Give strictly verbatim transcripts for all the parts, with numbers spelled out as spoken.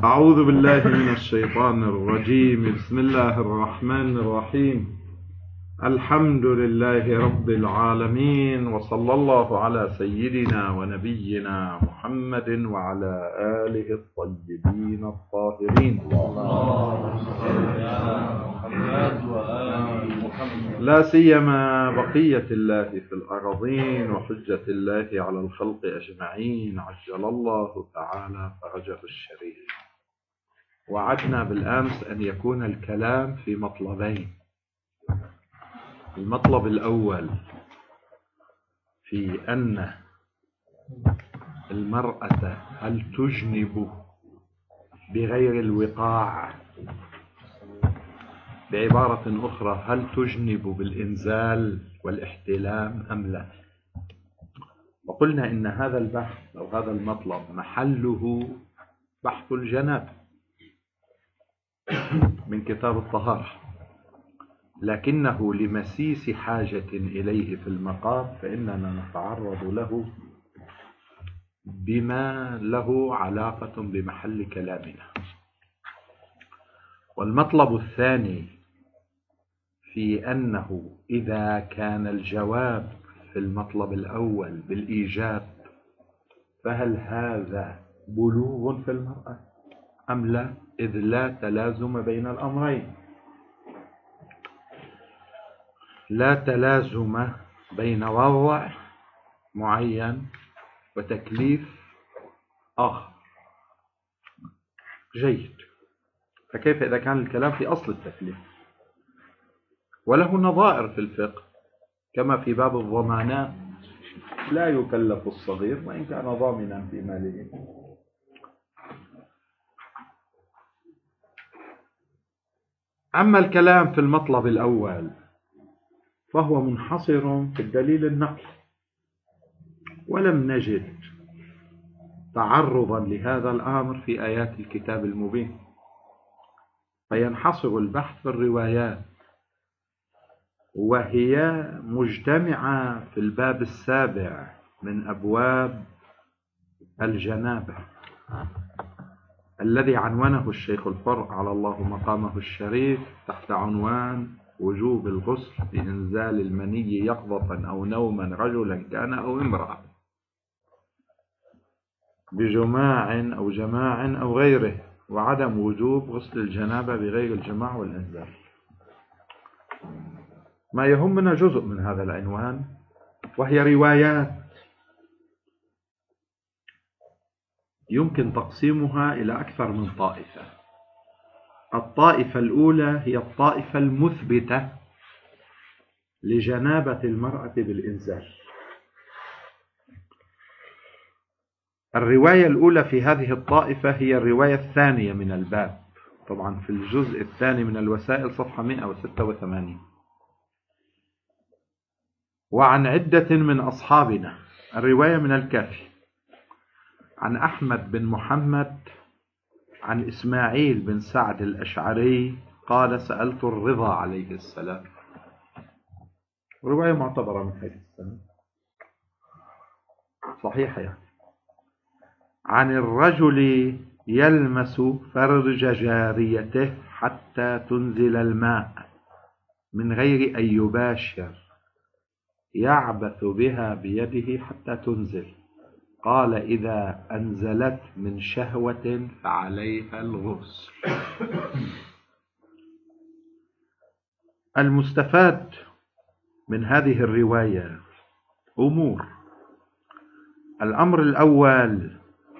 أعوذ بالله من الشيطان الرجيم. بسم الله الرحمن الرحيم. الحمد لله رب العالمين، وصلى الله على سيدنا ونبينا محمد وعلى آله الطيبين الطاهرين. لا سيما بقية الله في الأراضين وحجة الله على الخلق أجمعين، عجل الله تعالى فرجه الشريف. وعدنا بالأمس أن يكون الكلام في مطلبين. المطلب الأول في أن المرأة هل تجنب بغير الوقاع، بعبارة أخرى هل تجنب بالإنزال والاحتلام أم لا؟ وقلنا إن هذا البحث أو هذا المطلب محله بحث الجنابة من كتاب الطهارة، لكنه لمسيس حاجة إليه في المقام فإننا نتعرض له بما له علاقة بمحل كلامنا. والمطلب الثاني في أنه إذا كان الجواب في المطلب الأول بالإيجاب فهل هذا بلوغ في المرأة أم لا، إذ لا تلازم بين الأمرين. لا تلازم بين وضع معين وتكليف آخر. جيد. فكيف إذا كان الكلام في أصل التكليف؟ وله نظائر في الفقه، كما في باب الضمانات لا يكلف الصغير وإن كان ضامنا في ماله. أما الكلام في المطلب الأول فهو منحصر في الدليل النقلي، ولم نجد تعرضا لهذا الأمر في آيات الكتاب المبين، فينحصر البحث في الروايات، وهي مجتمعة في الباب السابع من أبواب الجنابة الذي عنوانه الشيخ الفر على الله مقامه الشريف تحت عنوان وجوب الغسل بإنزال المني يقظة أو نوما، رجلا كان أو امرأة، بجماع أو جماع أو غيره، وعدم وجوب غسل الجنابة بغير الجماع والإنزال. ما يهمنا جزء من هذا العنوان، وهي روايات يمكن تقسيمها إلى أكثر من طائفة. الطائفة الأولى هي الطائفة المثبتة لجنابة المرأة بالإنزال. الرواية الأولى في هذه الطائفة هي الرواية الثانية من الباب، طبعا في الجزء الثاني من الوسائل صفحة مئة وستة وثمانين. وعن عدة من أصحابنا. الرواية من الكافي عن أحمد بن محمد عن إسماعيل بن سعد الأشعري قال سألت الرضا عليه السلام. رواية معتبرة من حيث السنة، صحيحة يعني. عن الرجل يلمس فرج جاريته حتى تنزل الماء من غير أن يباشر، يعبث بها بيده حتى تنزل. قال إذا أنزلت من شهوة فعليها الغسل. المستفاد من هذه الرواية أمور. الأمر الأول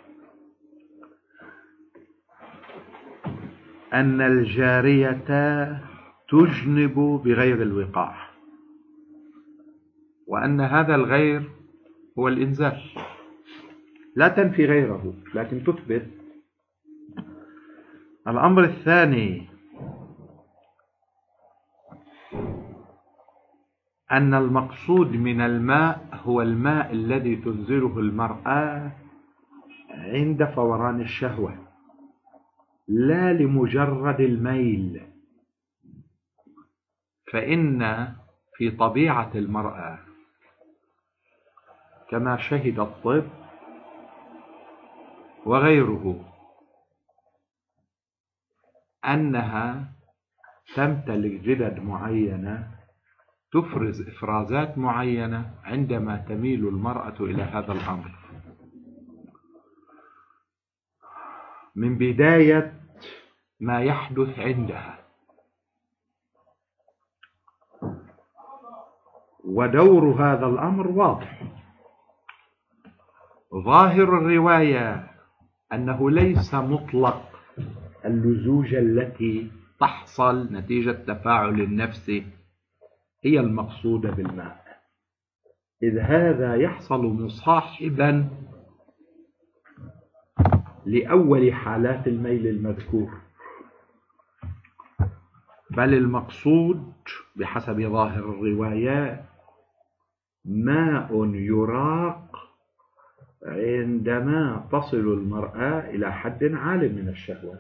أن الجارية تجنب بغير الوقاع، وأن هذا الغير هو الإنزال. لا تنفي غيره لكن تثبت. الأمر الثاني أن المقصود من الماء هو الماء الذي تنزله المرأة عند فوران الشهوة، لا لمجرد الميل. فإن في طبيعة المرأة كما شهد الطب وغيره أنها تمتلك جدد معينة تفرز إفرازات معينة عندما تميل المرأة إلى هذا الأمر، من بداية ما يحدث عندها. ودور هذا الأمر واضح. ظاهر الرواية أنه ليس مطلق اللزوجة التي تحصل نتيجة تفاعل النفس هي المقصودة بالماء، إذ هذا يحصل مصاحبا لأول حالات الميل المذكور، بل المقصود بحسب ظاهر الروايات ماء يراق عندما تصل المرأة إلى حد عال من الشهوة،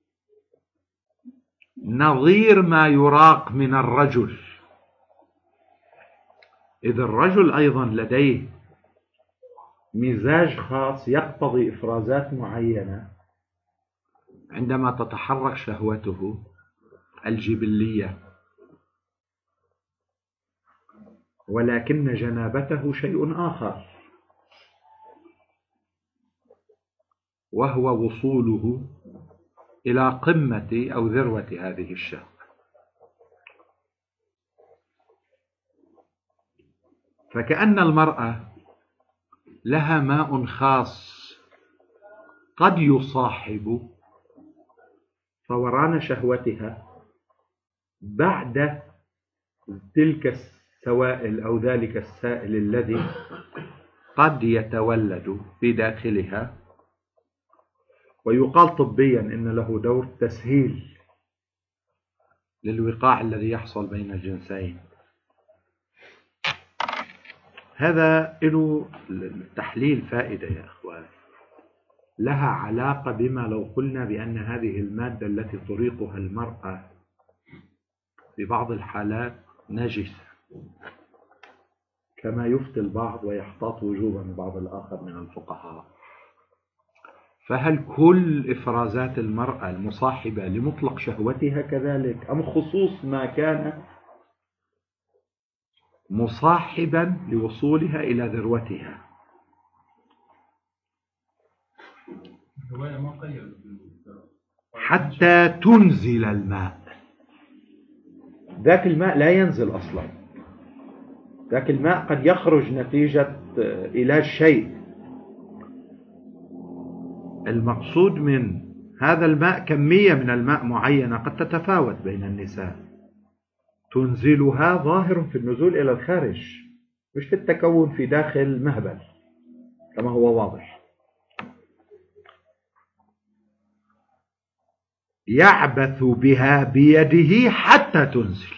نظير ما يراق من الرجل، إذ الرجل أيضا لديه مزاج خاص يقتضي إفرازات معينة عندما تتحرك شهوته الجبلية، ولكن جنابته شيء آخر، وهو وصوله إلى قمة أو ذروة هذه الشهوة. فكأن المرأة لها ماء خاص قد يصاحب فوران شهوتها بعد تلك السوائل أو ذلك السائل الذي قد يتولد في داخلها، ويقال طبيا إن له دور تسهيل للوقاع الذي يحصل بين الجنسين. هذا له التحليل فائدة يا أخوان، لها علاقة بما لو قلنا بأن هذه المادة التي تريقها المرأة في بعض الحالات نجسة، كما يفتي البعض ويحتاط وجوبا بعض الآخر من الفقهاء. فهل كل إفرازات المرأة المصاحبة لمطلق شهوتها كذلك، أم خصوص ما كان مصاحبا لوصولها إلى ذروتها؟ حتى تنزل الماء، ذاك الماء لا ينزل أصلا، ذاك الماء قد يخرج نتيجة إلى شيء. المقصود من هذا الماء كمية من الماء معينة قد تتفاوت بين النساء، تنزلها ظاهر في النزول إلى الخارج، مش في التكون في داخل مهبل كما هو واضح. يعبث بها بيده حتى تنزل.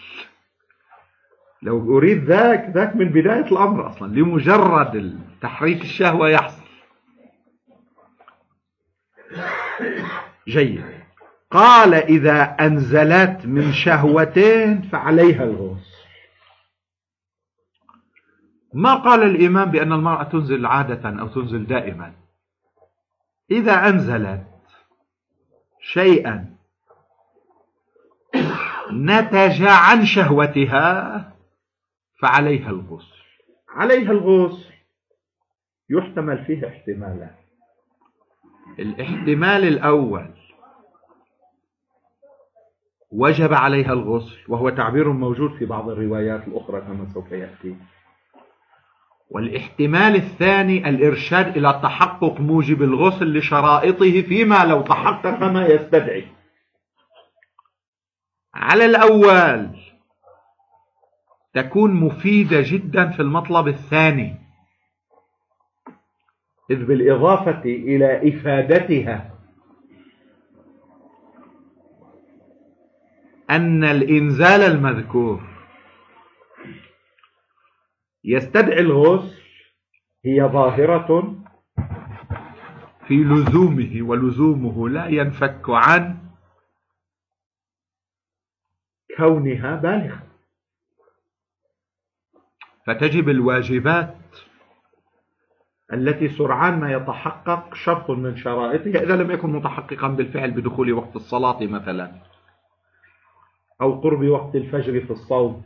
لو أريد ذاك ذاك من بداية الأمر أصلا، لمجرد تحريك الشهوة يحصل. جيد. قال إذا أنزلت من شهوتين فعليها الغسل. ما قال الإمام بأن المرأة تنزل عادة أو تنزل دائما. إذا أنزلت شيئا نتج عن شهوتها فعليها الغسل. عليها الغسل يحتمل فيه احتمالان. الاحتمال الأول وجب عليها الغسل، وهو تعبير موجود في بعض الروايات الأخرى كما سوف يأتي. والاحتمال الثاني الإرشاد إلى تحقق موجب الغسل لشرائطه فيما لو تحقق ما يستدعي. على الأول تكون مفيدة جدا في المطلب الثاني، إذ بالإضافة إلى إفادتها أن الإنزال المذكور يستدعي الغسل هي ظاهرة في لزومه، ولزومه لا ينفك عن كونها بالغة، فتجب الواجبات التي سرعان ما يتحقق شرط من شرائطها إذا لم يكن متحققا بالفعل بدخول وقت الصلاة مثلا. أو قرب وقت الفجر في الصوم.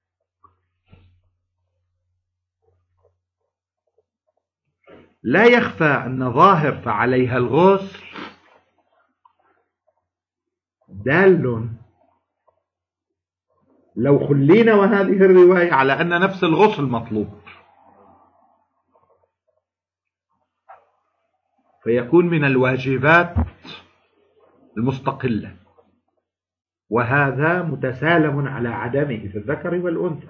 لا يخفى أن ظاهر فعليها الغسل دال لو خلينا وهذه الرواية على أن نفس الغسل مطلوب، فيكون من الواجبات المستقلة، وهذا متسالم على عدمه في الذكر والأنثى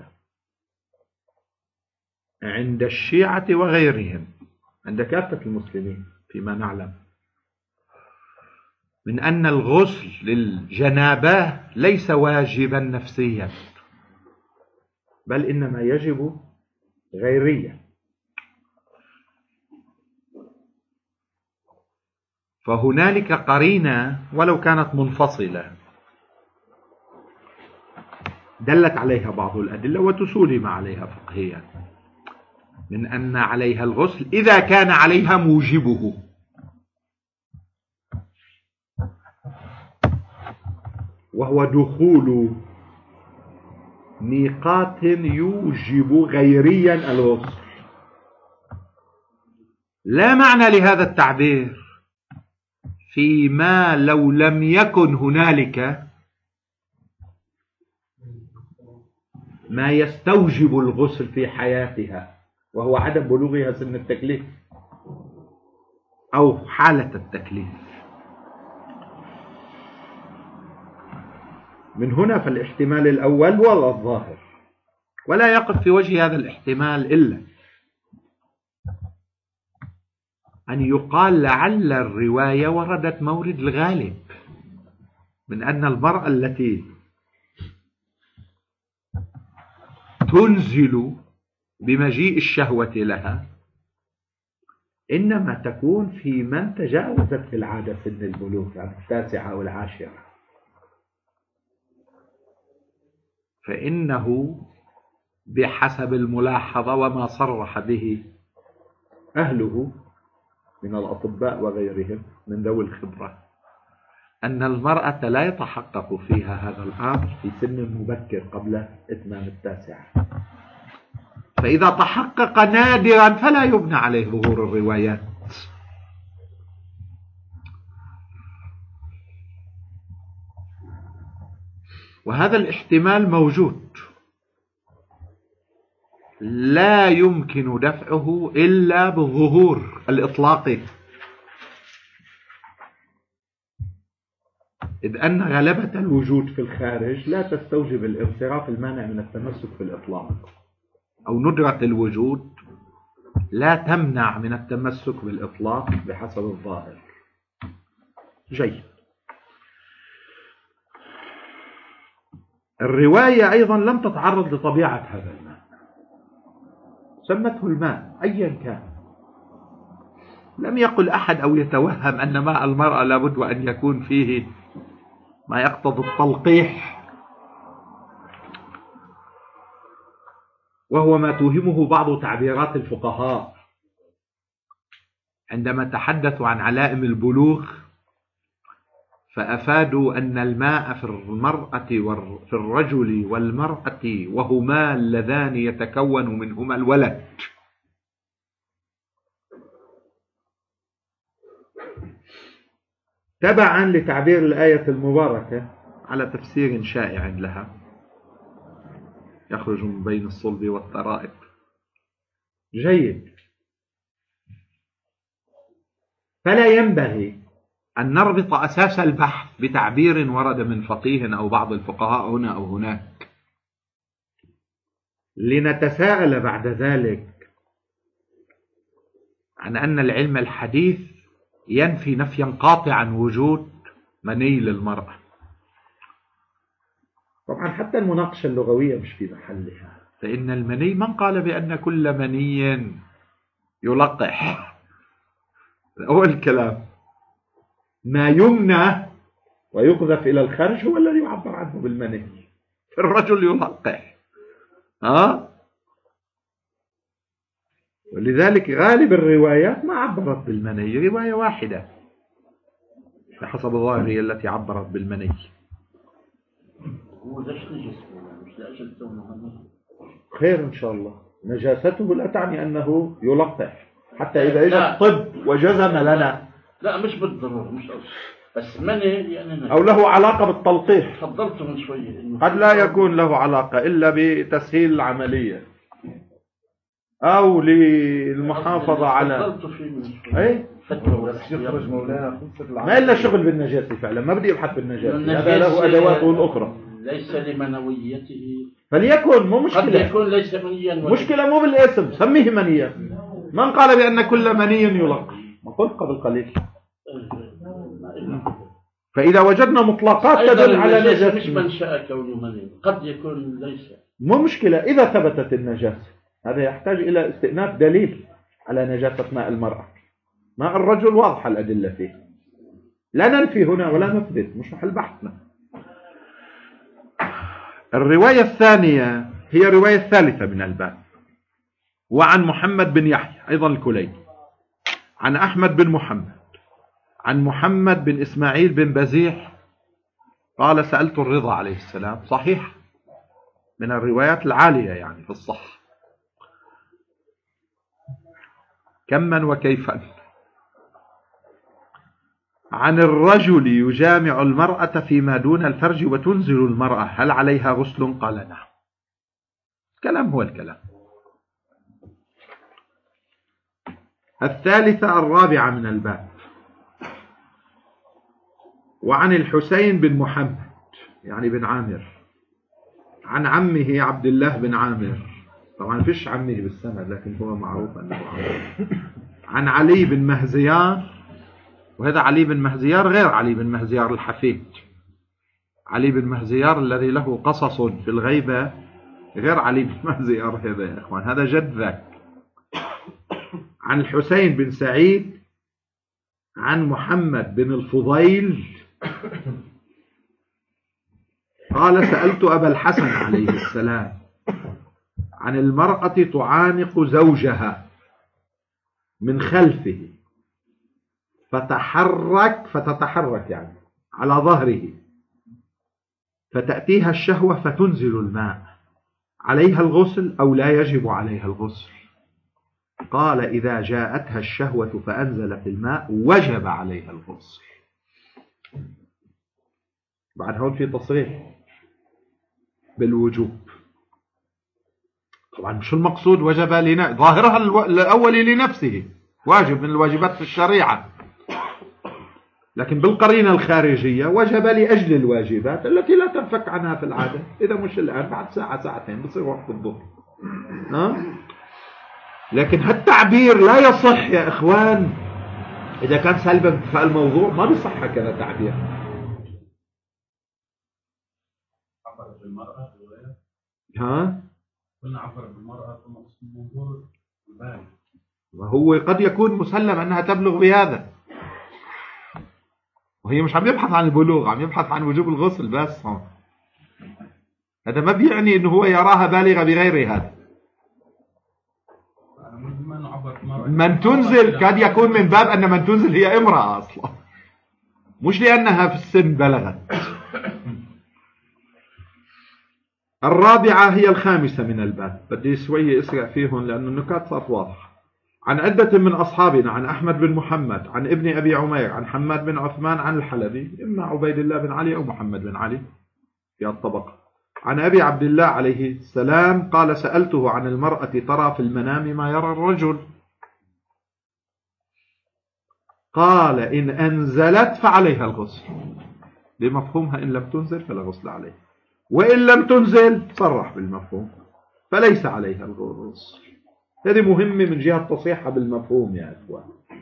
عند الشيعة وغيرهم، عند كافة المسلمين فيما نعلم، من أن الغسل للجنابة ليس واجبا نفسيا، بل إنما يجب غيريا. فهنالك قرينة ولو كانت منفصلة دلت عليها بعض الأدلة وتسولم عليها فقهيا، من أن عليها الغسل إذا كان عليها موجبه، وهو دخول ميقات يوجب غيريا الغسل. لا معنى لهذا التعبير فيما لو لم يكن هنالك ما يستوجب الغسل في حياتها، وهو عدم بلوغها سن التكليف أو حالة التكليف. من هنا فالاحتمال الأول هو الظاهر، ولا يقف في وجه هذا الاحتمال إلا أن يقال لعل الرواية وردت مورد الغالب، من أن المرأة التي تنزل بمجيء الشهوة لها إنما تكون في من تجاوزت في العادة سن البلوغ، يعني التاسعة أو العاشرة، فإنه بحسب الملاحظة وما صرح به أهله من الأطباء وغيرهم من ذوي الخبرة أن المرأة لا يتحقق فيها هذا الأمر في سن مبكر قبل إتمام التاسعة، فإذا تحقق نادرا فلا يبنى عليه ظهور الروايات. وهذا الاحتمال موجود لا يمكن دفعه إلا بالظهور الإطلاقي، إذ أن غلبة الوجود في الخارج لا تستوجب الانصراف المانع من التمسك في الإطلاق، أو ندرة الوجود لا تمنع من التمسك بالإطلاق بحسب الظاهر. جيد. الرواية أيضا لم تتعرض لطبيعة هذا الماء، سمته الماء أيا كان. لم يقل أحد أو يتوهم أن ماء المرأة لابد أن يكون فيه ما يقتضي التلقيح، وهو ما توهمه بعض تعبيرات الفقهاء عندما تحدثوا عن علائم البلوغ، فأفادوا أن الماء في المرأة في الرجل والمرأة وهما اللذان يتكون منهما الولد. تبعا لتعبير الآية المباركة على تفسير شائع لها، يخرج من بين الصلب والترائب. جيد. فلا ينبغي أن نربط أساس البحث بتعبير ورد من فقيه أو بعض الفقهاء هنا أو هناك، لنتساءل بعد ذلك عن أن العلم الحديث ينفي نفيا قاطعا وجود مني للمرأة. طبعا حتى المناقشة اللغوية مش في محلها، فإن المني من قال بأن كل مني يلقح؟ أول الكلام ما يمنع ويقذف إلى الخارج هو الذي يعبر عنه بالمني. الرجل يلقح، ها؟ ولذلك غالب الروايات ما عبرت بالمني، رواية واحدة بحسب ظاهرها التي عبرت بالمني. هو ليش نجس؟ مش لأجل كونه خير إن شاء الله. نجاسته لا تعني أنه يلقح، حتى إذا إجى الطب وجزم لنا. لا مش بالضرورة، مش قصدي، بس مني يعني أو له علاقة بالتلقيح. فضلت من شوية قد لا يكون له علاقة إلا بتسهيل العملية أو للمحافظة على فضلت فيه من شوية. أي يخرج مولانا ما إلا شغل بالنجاسة فعلا، ما بدي أبحث بالنجاسة، هذا له أدواته الأخرى. ليس لمنويته، فليكن مو مشكلة، قد يكون ليس منيا، مشكلة مو بالاسم، سميه منيا. من قال بأن كل مني يلقح؟ ما قلت قبل قليل. فإذا وجدنا مطلقات تدل على نجاسة، مش منشأ كونه مني، قد يكون ليس. مو مشكلة إذا ثبتت النجاسة، هذا يحتاج إلى استئناف دليل على نجاسة ماء المرأة. ماء الرجل واضحة الأدلة فيه، لا ننفي هنا ولا نثبت، مش محل بحثنا. الرواية الثانية هي الرواية الثالثة من الباب، وعن محمد بن يحيى أيضا الكليني، عن أحمد بن محمد، عن محمد بن إسماعيل بن بزيح قال سألت الرضا عليه السلام، صحيح من الروايات العالية يعني في الصح، كما وكيفا عن الرجل يجامع المرأة فيما دون الفرج وتنزل المرأة هل عليها غسل؟ قال نعم. الكلام هو الكلام. الثالثة الرابعة من الباب، وعن الحسين بن محمد يعني بن عامر، عن عمه عبد الله بن عامر، طبعا فيش عمه بالسند لكن هو معروف أنه عامر، عن علي بن مهزيار، وهذا علي بن مهزيار غير علي بن مهزيار الحفيد، علي بن مهزيار الذي له قصص في الغيبة غير علي بن مهزيار هذا يا إخوان، هذا جد ذاك. عن الحسين بن سعيد عن محمد بن الفضيل قال سألت أبا الحسن عليه السلام عن المرأة تعانق زوجها من خلفه فتحرك فتتحرك يعني على ظهره فتأتيها الشهوة فتنزل الماء، عليها الغسل أو لا يجب عليها الغسل؟ قال إذا جاءتها الشهوة فأنزلت الماء وجب عليها الغسل. بعد هون في تصريح بالوجوب، طبعا مش المقصود وجب لنا، ظاهرها الأول لنفسه واجب من الواجبات في الشريعة، لكن بالقرينة الخارجية وجب لأجل الواجبات التي لا تنفك عنها في العادة، إذا مش الآن بعد ساعة ساعتين بصير وقت الظهر. نعم، لكن هالتعبير لا يصح يا إخوان إذا كان سلبا في الموضوع، ما بيصح هكذا تعبير. عبر بالمرأة ها؟ قلنا عبر بالمرأة ثم منظور البال، وهو قد يكون مسلم أنها تبلغ بهذا، وهي مش عم يبحث عن البلوغ، عم يبحث عن وجوب الغسل بس. هذا ما بيعني أنه هو يراها بالغة بغير هذا. من تنزل قد يكون من باب أن من تنزل هي امرأة أصلا، مش لأنها في السن بلغت. الرابعة هي الخامسة من الباب، بدي شوية اسرع فيهم لأن النكات صارت واضحة. عن عدة من أصحابنا، عن أحمد بن محمد، عن ابن أبي عمير، عن حماد بن عثمان، عن الحلبي، إما عبيد الله بن علي أو محمد بن علي في الطبقة، عن أبي عبد الله عليه السلام قال سألته عن المرأة ترى في المنام ما يرى الرجل، قال إن أنزلت فعليها الغسل، بمفهومها إن لم تنزل فلا غسل عليه، وإن لم تنزل صرح بالمفهوم فليس عليها الغسل. هذه مهمة من جهة تصحيحها بالمفهوم يا أخوان،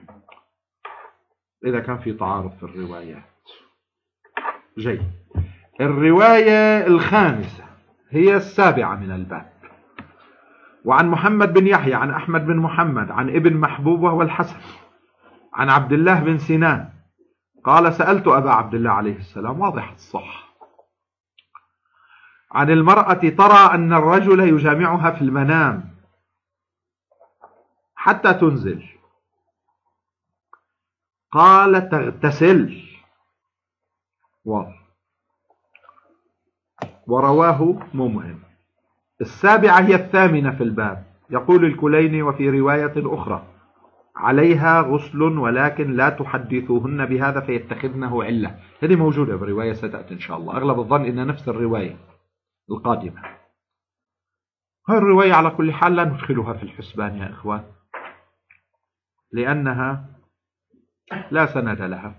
إذا كان في تعارض في الروايات. جيد. الرواية الخامسة هي السابعة من الباب، وعن محمد بن يحيى عن أحمد بن محمد عن ابن محبوب وهو الحسن عن عبد الله بن سنان قال سألت أبا عبد الله عليه السلام، واضح الصح، عن المرأة ترى أن الرجل يجامعها في المنام حتى تنزل، قال تغتسل، واضح. ورواه مو مهم. السابعة هي الثامنة في الباب. يقول الكليني وفي رواية أخرى عليها غسل ولكن لا تحدثوهن بهذا فيتخذنه علة. هذه موجودة برواية ستأتي إن شاء الله، أغلب الظن إن نفس الرواية القادمة. هذه الرواية على كل حال لا ندخلها في الحسبان يا إخوان، لأنها لا سند لها.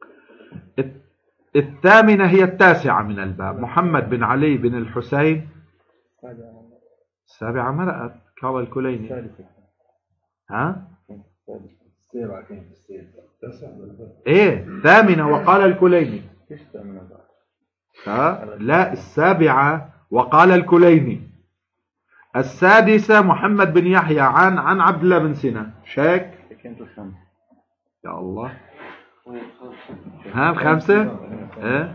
الثامنة هي التاسعة من الباب. محمد بن علي بن الحسين. السابعة مرأت قال الكليني. ها؟ ايه ثامنة وقال الكليني. ها؟ لا السابعة وقال الكليني. السادسة محمد بن يحيى عن عن عبد الله بن سينا. شاك يا الله. ها الخامسة ايه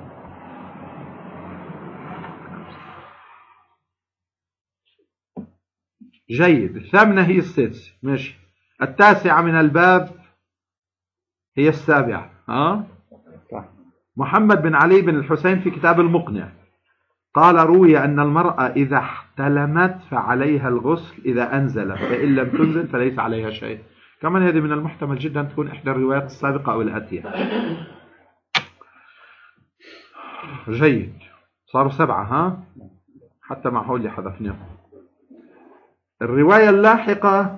جيد. الثامنة هي السادسة ماشي. التاسعة من الباب هي السابعة. ها محمد بن علي بن الحسين في كتاب المقنع قال روي أن المرأة إذا احتلمت فعليها الغسل إذا أنزلت، فإن لم تنزل فليس عليها شيء. كمان هذه من المحتمل جدا تكون إحدى الروايات السابقة أو الآتية. جيد صاروا سبعة. ها حتى مع حولي حذفناهم. الرواية اللاحقة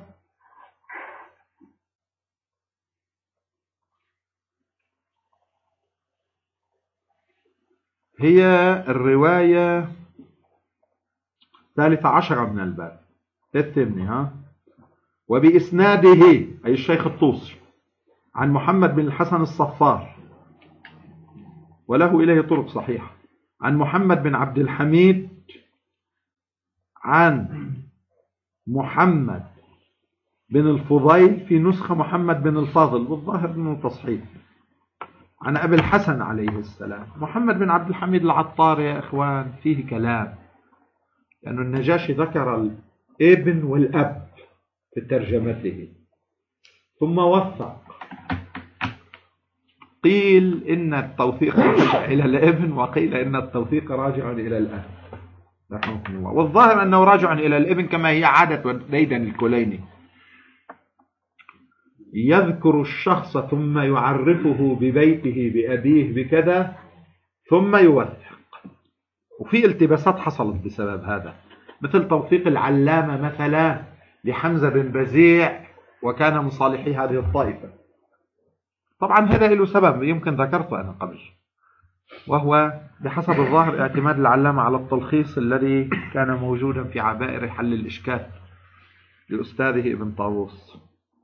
هي الرواية الثالثة عشرة من الباب الثامنة. ها وبإسناده أي الشيخ الطوسي عن محمد بن الحسن الصفار وله إليه طرق صحيحة عن محمد بن عبد الحميد عن محمد بن الفضيل في نسخة محمد بن الفاضل بالظاهر انه تصحيح عن أبي الحسن عليه السلام. محمد بن عبد الحميد العطار يا إخوان فيه كلام، لأن النجاشي ذكر الابن والأب في ترجمته ثم وثق. قيل إن التوثيق راجع إلى الابن وقيل إن التوثيق راجع إلى الأب رحمه الله، والظاهر أنه راجع إلى الابن كما هي عادة ديدن الكليني، يذكر الشخص ثم يعرفه ببيته بأبيه بكذا ثم يوثق. وفي التباسات حصلت بسبب هذا، مثل توثيق العلامة مثلا لحمزة بن بزيع وكان من صالحي هذه الطائفة. طبعا هذا له سبب يمكن ذكرته أنا قبل، وهو بحسب الظاهر اعتماد العلامة على التلخيص الذي كان موجودا في عبائر حل الإشكال لأستاذه ابن طاووس.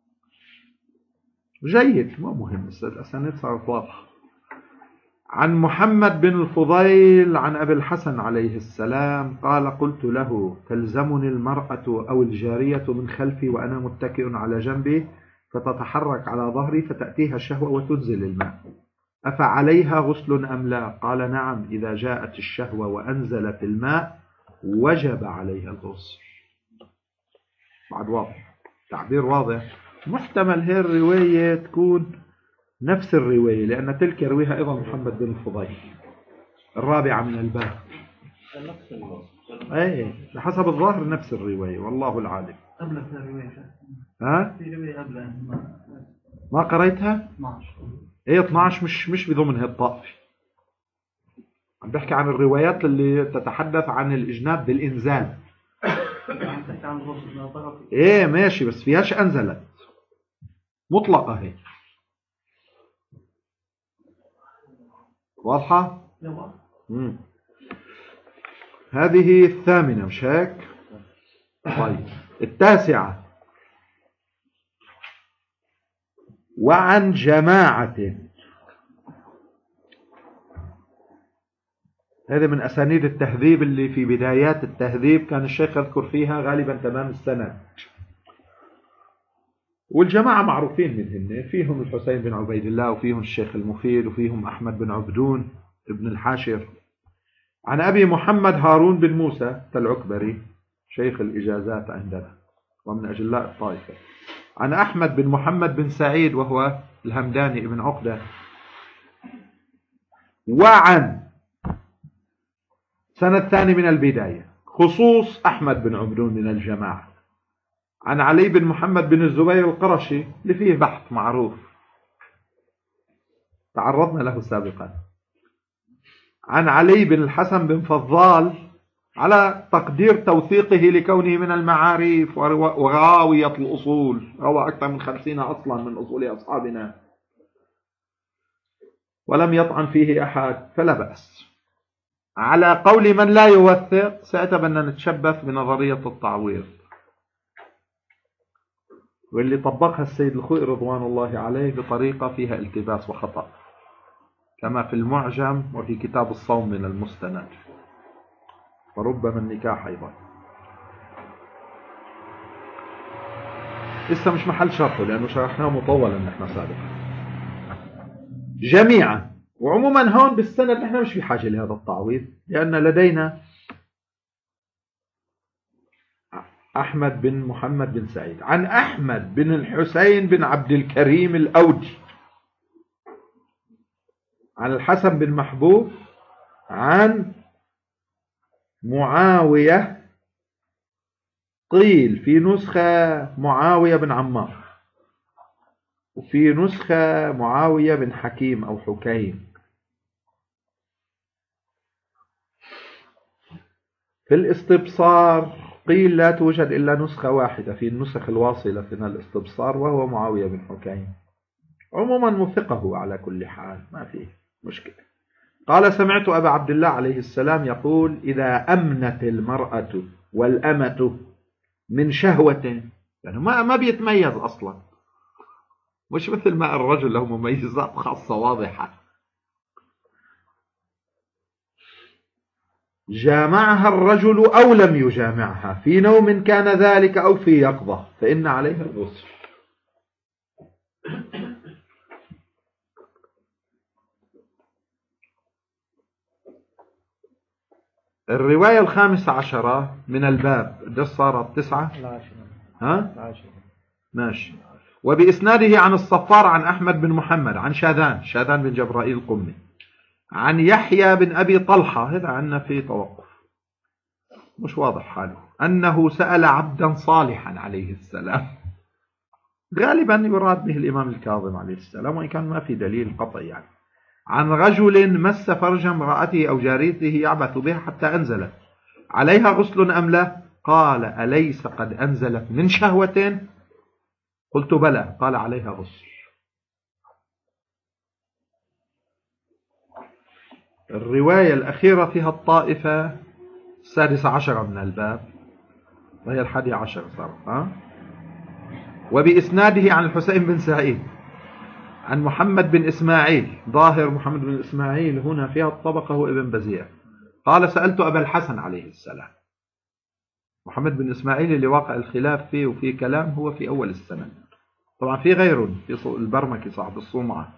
جيد مو مهم، الأسانيد صارت واضحة. عن محمد بن الفضيل عن أبي الحسن عليه السلام قال قلت له تلزمني المرأة أو الجارية من خلفي وأنا متكئ على جنبي فتتحرك على ظهري فتأتيها الشهوة وتنزل الماء، أفعليها غسل أم لا؟ قال نعم، إذا جاءت الشهوة وأنزلت الماء وجب عليها الغسل. بعد واضح، تعبير واضح. محتمل هي الرواية تكون نفس الرواية لأن تلك يرويها أيضا محمد بن الفضيل الرابعة من الباب. أي بحسب الظاهر نفس الرواية والله العالم. قبل في الرواية ها؟ في رواية قبل ما قريتها؟ اثناشر. ايه اثناشر مش مش بضمن هالطائفة. عم بحكي عن الروايات اللي تتحدث عن الإجناب بالإنزال. عم تحكي عن الغسل. ايه ماشي بس فيهاش أنزلت مطلقة هي. واضحة؟ مم. هذه الثامنة مش هيك؟ طيب التاسعة وعن جماعة. هذا من أسانيد التهذيب اللي في بدايات التهذيب كان الشيخ يذكر فيها غالبا تمام السنة. والجماعة معروفين منهم، فيهم الحسين بن عبيد الله وفيهم الشيخ المفيد وفيهم أحمد بن عبدون ابن الحاشر. عن أبي محمد هارون بن موسى العكبري شيخ الإجازات عندنا ومن أجلاء الطائفة. عن أحمد بن محمد بن سعيد وهو الهمداني ابن عقدة. وعن السنة الثانية من البداية، خصوص أحمد بن عمرون من الجماعة، عن علي بن محمد بن الزبير القرشي اللي فيه بحث معروف تعرضنا له سابقا، عن علي بن الحسن بن فضال على تقدير توثيقه لكونه من المعارف وغاوية الأصول، روى أكثر من خمسين أصلا من أصول أصحابنا ولم يطعن فيه أحد فلا بأس. على قول من لا يوثق سأتبنى نتشبث بنظرية التعويض، واللي طبقها السيد الخوئي رضوان الله عليه بطريقة فيها التباس وخطأ، كما في المعجم وفي كتاب الصوم من المستند، وربما النكاح أيضا. لسه مش محل شرحه لأنه شرحناه مطولا نحن سابقا جميعا. وعموما هون بالسند نحن مش بحاجة لهذا التعويض، لأن لدينا أحمد بن محمد بن سعيد عن أحمد بن الحسين بن عبد الكريم الأودي عن الحسن بن محبوب عن معاوية، قيل في نسخة معاوية بن عمار، وفي نسخة معاوية بن حكيم أو حكيم. في الاستبصار قيل لا توجد إلا نسخة واحدة في النسخ الواصلة في الاستبصار وهو معاوية بن حكيم. عموما موثقه على كل حال ما فيه مشكلة. قال سمعت أبا عبد الله عليه السلام يقول إذا أمنت المرأة والأمة من شهوة، يعني ما ما بيتميز أصلا، مش مثل ما الرجل له مميزات خاصة واضحة، جامعها الرجل أو لم يجامعها في نوم كان ذلك أو في يقظة فإن عليها الغسل. الرواية الخامسة عشرة من الباب ده صارت تسعة ها؟ ماشي. وبإسناده عن الصفار عن أحمد بن محمد عن شاذان شاذان بن جبرائيل القمي عن يحيى بن أبي طلحة، هذا عنا في توقف مش واضح حاله، أنه سأل عبدا صالحا عليه السلام، غالبا يراد به الإمام الكاظم عليه السلام وإن كان ما في دليل قطعي يعني، عن رجل مس فرج امرأته أو جاريته يعبث بها حتى أنزلت عليها غسل أم لا؟ قال أليس قد أنزلت من شهوة؟ قلت بلى. قال عليها غسل. الرواية الأخيرة فيها الطائفة السادسة عشر من الباب وهي الحادي عشر صار أه؟ وبإسناده عن الحسين بن سعيد عن محمد بن إسماعيل، ظاهر محمد بن إسماعيل هنا فيها الطبقة هو ابن بزيع، قال سألت أبا الحسن عليه السلام. محمد بن إسماعيل اللي واقع الخلاف فيه وفيه كلام هو في أول السنة، طبعا في غيره في البرمكي صاحب الصومعة،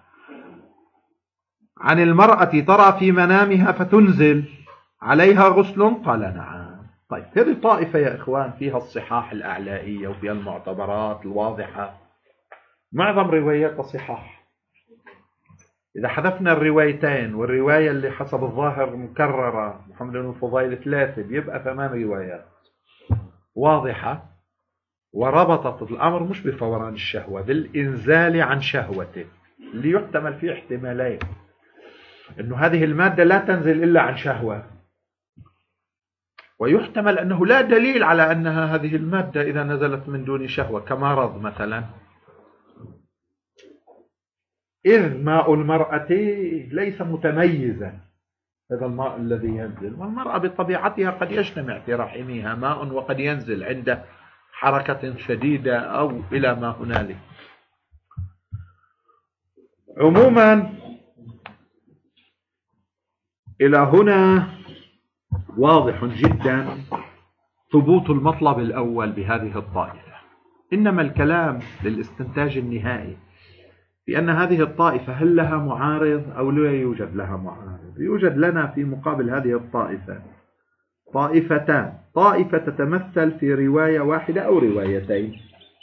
عن المرأة ترى في منامها فتنزل عليها غسل؟ قال نعم. طيب هذه طائفة يا إخوان فيها الصحاح الأعلائية وفيها المعتبرات الواضحة، معظم روايات صحاح. إذا حذفنا الروايتين والرواية اللي حسب الظاهر مكررة محمد بن الفضيل ثلاثة بيبقى ثمان روايات واضحة وربطت الأمر مش بفوران الشهوة، بالإنزال عن شهوته، اللي يحتمل فيه احتمالين، أنه هذه المادة لا تنزل إلا عن شهوة، ويحتمل أنه لا دليل على أنها هذه المادة إذا نزلت من دون شهوة كمرض مثلا، إذ ماء المرأة ليس متميزا، هذا الماء الذي ينزل، والمرأة بطبيعتها قد يجتمع في رحمها ماء وقد ينزل عند حركة شديدة أو إلى ما هنالك. عموما إلى هنا واضح جدا ثبوت المطلب الأول بهذه الطائفة، إنما الكلام للاستنتاج النهائي بأن هذه الطائفة هل لها معارض أو لا يوجد لها معارض. يوجد لنا في مقابل هذه الطائفة طائفتان، طائفة تتمثل في رواية واحدة أو روايتين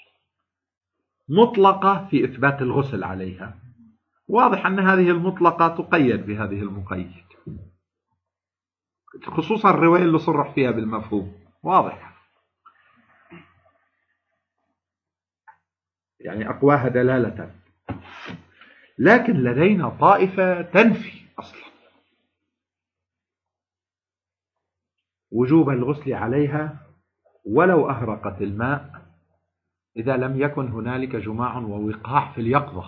مطلقة في إثبات الغسل عليها، واضح أن هذه المطلقة تقيد بهذه المقيد، خصوصا الرواية اللي صرح فيها بالمفهوم واضح، يعني أقواها دلالة. لكن لدينا طائفة تنفي أصلا وجوب الغسل عليها ولو أهرقت الماء إذا لم يكن هنالك جماع ووقاح في اليقظة.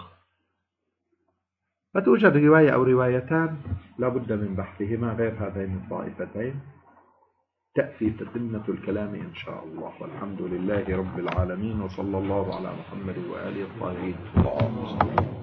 فتوجد رواية أو روايتان لا بد من بحثهما غير هذين الطائفتين، تأتي تتمة الكلام إن شاء الله. والحمد لله رب العالمين، وصلى الله على محمد وآله الطاهرين.